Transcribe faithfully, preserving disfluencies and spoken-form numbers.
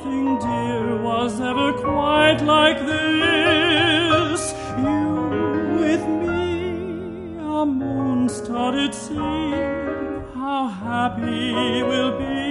nothing, dear, was ever quite like this. You with me, a moon-studded sea, how happy we'll be.